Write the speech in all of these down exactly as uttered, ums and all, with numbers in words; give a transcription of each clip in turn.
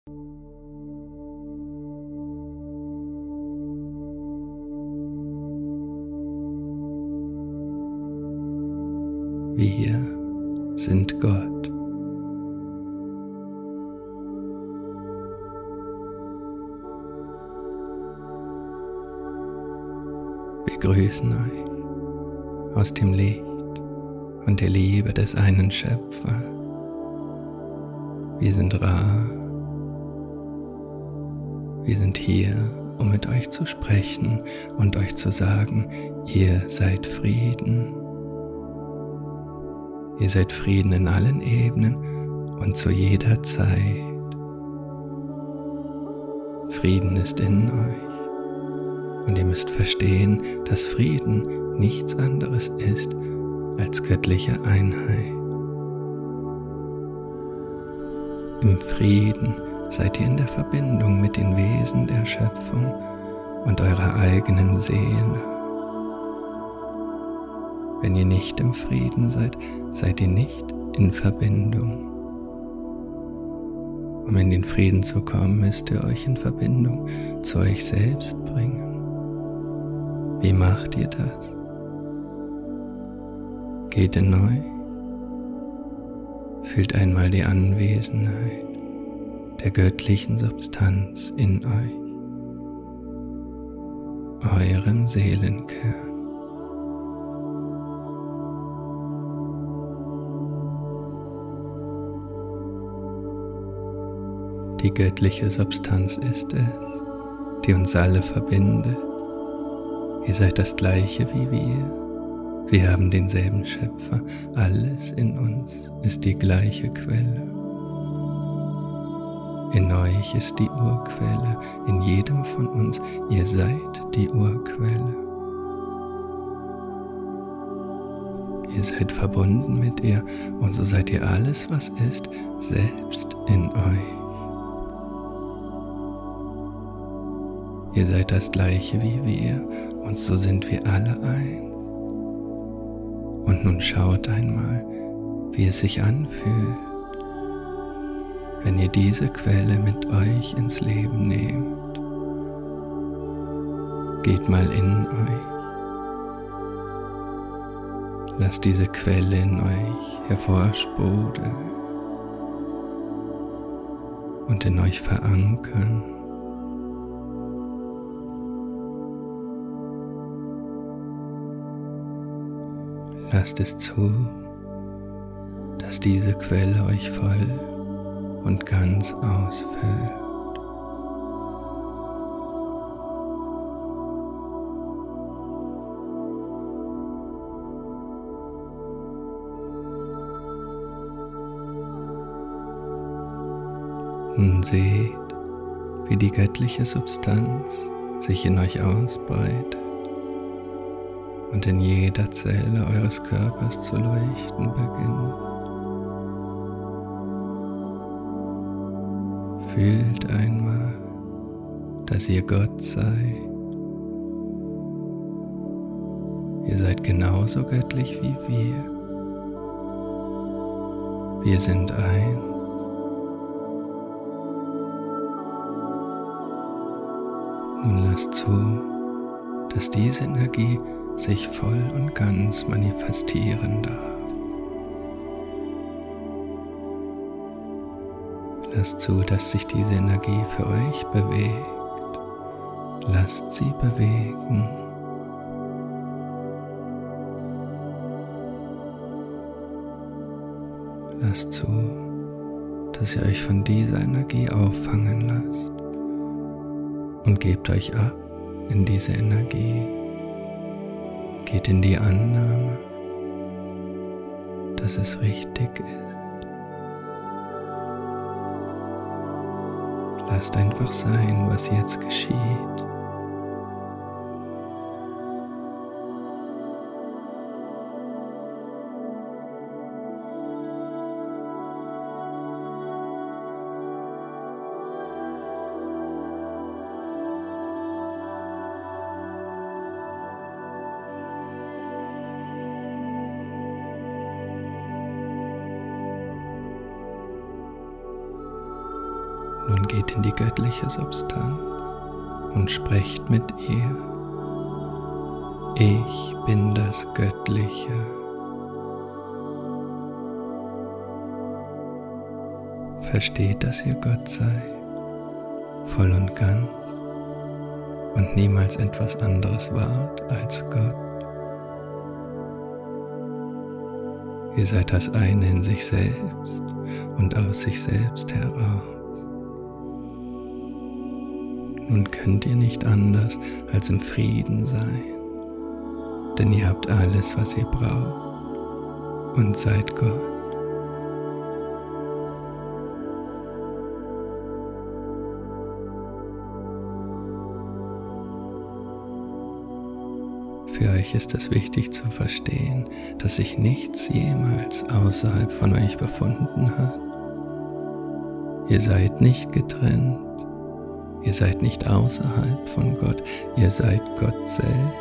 Wir sind Gott. Wir grüßen euch aus dem Licht und der Liebe des einen Schöpfers. Wir sind Ra. Wir sind hier, um mit euch zu sprechen und euch zu sagen, ihr seid Frieden. Ihr seid Frieden in allen Ebenen und zu jeder Zeit. Frieden ist in euch und ihr müsst verstehen, dass Frieden nichts anderes ist als göttliche Einheit. Im Frieden seid ihr in der Verbindung mit den Wesen der Schöpfung und eurer eigenen Seele. Wenn ihr nicht im Frieden seid, seid ihr nicht in Verbindung. Um in den Frieden zu kommen, müsst ihr euch in Verbindung zu euch selbst bringen. Wie macht ihr das? Geht in euch, fühlt einmal die Anwesenheit der göttlichen Substanz in euch, eurem Seelenkern. Die göttliche Substanz ist es, die uns alle verbindet. Ihr seid das Gleiche wie wir. Wir haben denselben Schöpfer. Alles in uns ist die gleiche Quelle. In euch ist die Urquelle, in jedem von uns. Ihr seid die Urquelle. Ihr seid verbunden mit ihr und so seid ihr alles, was ist, selbst in euch. Ihr seid das Gleiche wie wir und so sind wir alle eins. Und nun schaut einmal, wie es sich anfühlt, wenn ihr diese Quelle mit euch ins Leben nehmt. Geht mal in euch. Lasst diese Quelle in euch hervorsprudeln und in euch verankern. Lasst es zu, dass diese Quelle euch voll und ganz ausfüllt. Nun seht, wie die göttliche Substanz sich in euch ausbreitet und in jeder Zelle eures Körpers zu leuchten beginnt. Fühlt einmal, dass ihr Gott seid. Ihr seid genauso göttlich wie wir. Wir sind eins. Nun lasst zu, dass diese Energie sich voll und ganz manifestieren darf. Lasst zu, dass sich diese Energie für euch bewegt. Lasst sie bewegen. Lasst zu, dass ihr euch von dieser Energie auffangen lasst und gebt euch ab in diese Energie. Geht in die Annahme, dass es richtig ist. Lasst einfach sein, was jetzt geschieht. geht in die göttliche Substanz und sprecht mit ihr. Ich bin das Göttliche. Versteht, dass ihr Gott seid, voll und ganz, und niemals etwas anderes wart als Gott. Ihr seid das eine in sich selbst und aus sich selbst heraus. Nun könnt ihr nicht anders als im Frieden sein, denn ihr habt alles, was ihr braucht, und seid Gott. Für euch ist es wichtig zu verstehen, dass sich nichts jemals außerhalb von euch befunden hat. Ihr seid nicht getrennt, ihr seid nicht außerhalb von Gott, ihr seid Gott selbst.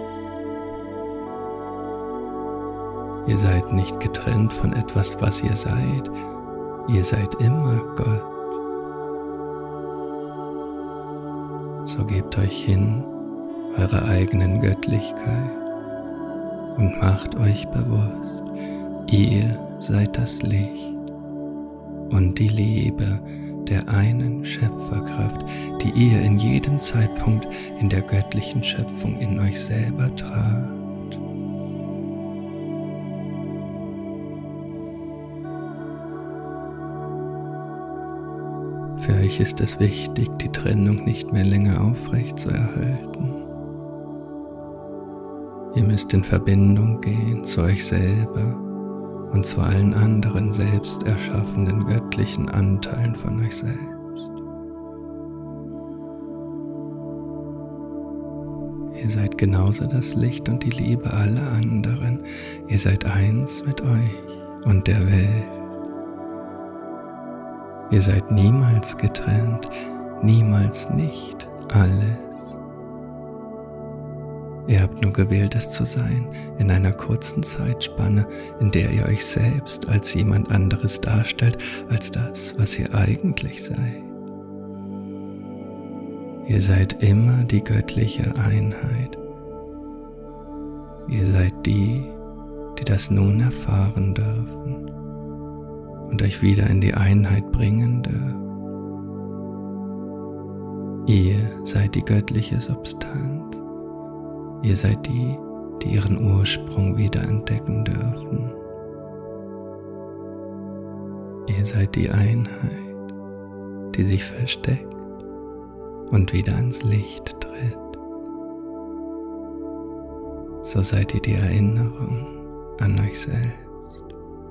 Ihr seid nicht getrennt von etwas, was ihr seid, ihr seid immer Gott. So gebt euch hin eurer eigenen Göttlichkeit und macht euch bewusst, ihr seid das Licht und die Liebe der einen Schöpferkraft, die ihr in jedem Zeitpunkt in der göttlichen Schöpfung in euch selber tragt. Für euch ist es wichtig, die Trennung nicht mehr länger aufrecht zu erhalten. Ihr müsst in Verbindung gehen zu euch selber und zu allen anderen selbst erschaffenen göttlichen Anteilen von euch selbst. Ihr seid genauso das Licht und die Liebe aller anderen. Ihr seid eins mit euch und der Welt. Ihr seid niemals getrennt, niemals nicht alles. Ihr habt nur gewählt, es zu sein, in einer kurzen Zeitspanne, in der ihr euch selbst als jemand anderes darstellt, als das, was ihr eigentlich seid. Ihr seid immer die göttliche Einheit. Ihr seid die, die das nun erfahren dürfen und euch wieder in die Einheit bringen dürfen. Ihr seid die göttliche Substanz. Ihr seid die, die ihren Ursprung wieder entdecken dürfen. Ihr seid die Einheit, die sich versteckt und wieder ans Licht tritt. So seid ihr die Erinnerung an euch selbst.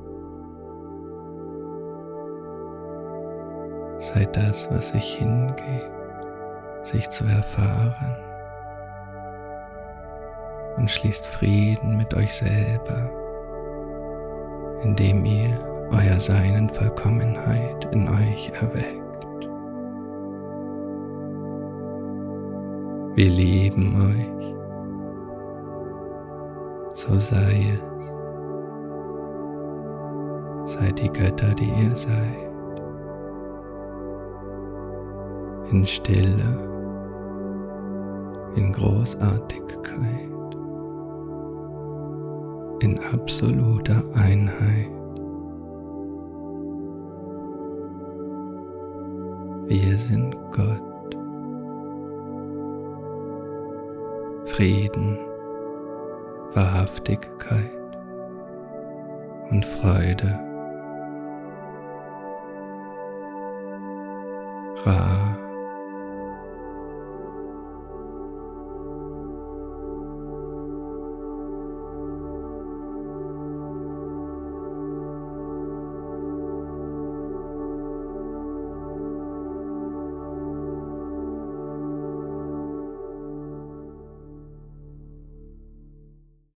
Seid das, was sich hingeht, sich zu erfahren. Und schließt Frieden mit euch selber, indem ihr euer Sein in Vollkommenheit in euch erweckt. Wir lieben euch, so sei es. Seid die Götter, die ihr seid, in Stille, in Großartigkeit, in absoluter Einheit. Wir sind Gott. Frieden, Wahrhaftigkeit und Freude. Ra